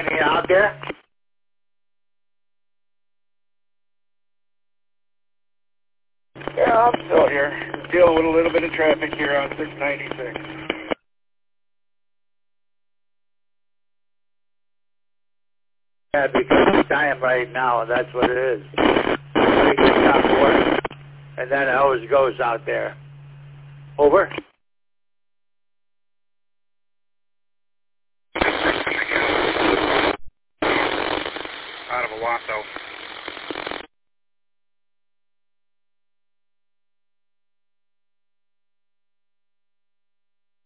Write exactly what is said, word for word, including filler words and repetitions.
Brian, are you out there? Yeah, I'm still here. Dealing with a little bit of traffic here on six ninety-six. Yeah, because it's time right now, and that's what it is. Everybody gets out to work, and then it always goes out there. Over. Out of Owasso.